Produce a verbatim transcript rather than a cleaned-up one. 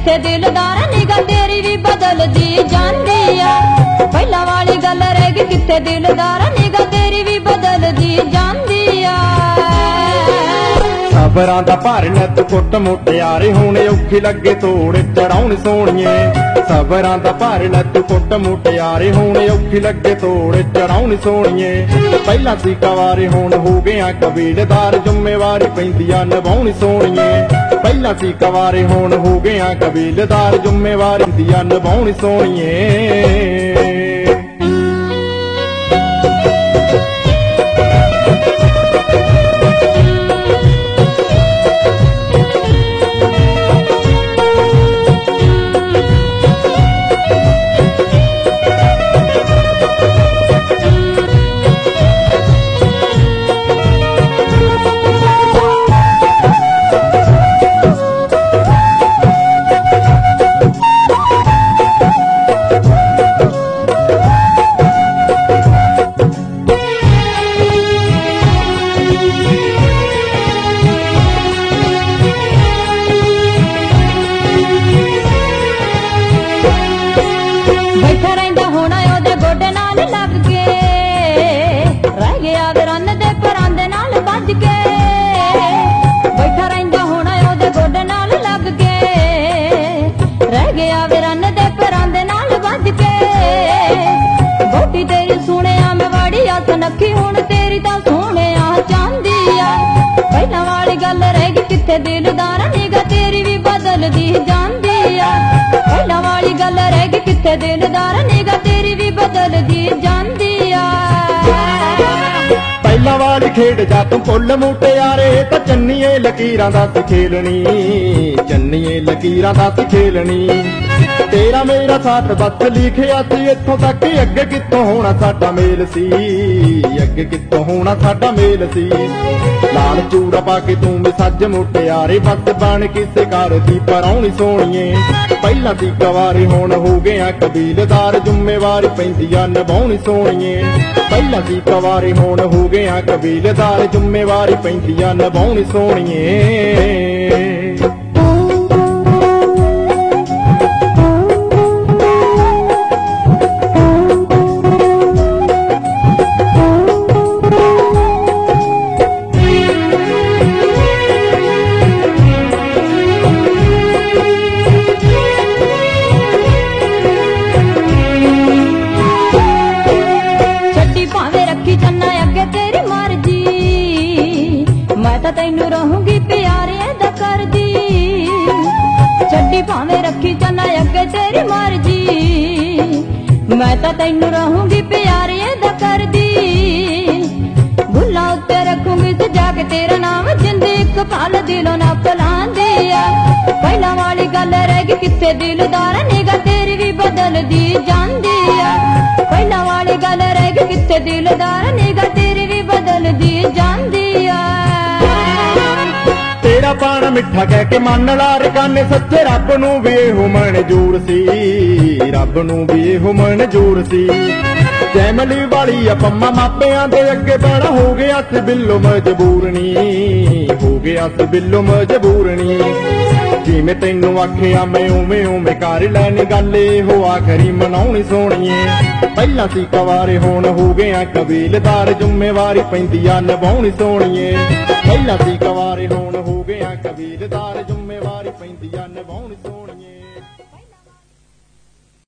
किथे दिलदार निगाह तेरी भी बदलदी जांदी आ। पहला वाली गल रह गई किथे दिलदार निगाह तेरी भी बदलदी जांदी आ। सबरां दा भार नत कुट मुटियारे हुण औखी लगे तोड़ चढ़ाउण सोहणीए। सबरां दा भार नत कुट मुटियारे हुण औखी लगे तोड़ चढ़ाउण सोहणीए। पहला सी कवारे हुण हो गया कबीलदार जिम्मेवारी पैंदी आ निभाउण सोहणीए। पहला सी कवारे हुण हो गया कबीलदार जिम्मेवारी पैंदी आ निभाउण सोहणीए। नखी हुण तेरी तां सोहणिया चांदी आ। पहला वाली गल रह गई किथे दिलदार निगाह तेरी भी बदलदी जांदी आ। पहला वाली गल रह गई किथे दिलदार निगाह तेरी भी बदलदी जांदी आ। पहला वाली खेड जा तू फुल मुटियारे तां चन्नीए लकीरां दा खेलनी। चन्नीए लकीरां दा खेलनी। तेरा मेरा साथ बस लिखिया सी इत्थों तक अगे कितों होना साडा मेल सी। अगे कितों होना साडा मेल सी। लाल चूड़ा पा के तू में सज मुटियारे बस बन किसे घर दी पराउणी सोहणीए। पहला सी कवारे हुण हो गया कबीलदार जिम्मेवारी पैंदी आ निभाउणी सोहणीए। पहला सी कवारे हुण हो गया कबीलदार जिम्मेवारी पैंदी आ निभाउणी सोहणीए। तैनू रहूंगी प्यारे दा करदी। छड्डी भावें रखी चन्ना अगे तेरी मर्जी। मैं तां तैनू रहूंगी प्यारे दा करदी। भुल्लां उत्ते रखूंगी सजा के तेरा नाम जिंद इक पल दिलों ना भुलांदी आ। पहला वाली गल रह गई किथे दिलदार निगाह तेरी भी बदलदी जांदी आ। पहला वाली गल रह गई किथे दिलदार निगाह तेरी भी बदलदी जांदी आ। तेरा पाना मिठा कह के मन ला रकाने सच्चे रब नू भी एहो मंजूर सी। रब नू भी एहो मंजूर सी। जैमली वाली अपम्मा मापियां दे अगे बड़ा हो गया सी बिल्लो मजबूर नी। हो गया सी बिल्लो मजबूर नी। जिवें तैनू आखिया मैं उवें उवें कर लैनी गल एहो आखरी मनाउणी सोहणीए। पहला सी कवारे हुण हो गया कबीलदार जिम्मेवारी पैंदी आ निभाउणी सोहणीए। पहला सी कवारे हुण हो गया कबीलदार जिम्मेवारी पैंदी आ निभाउणी सोहणीए।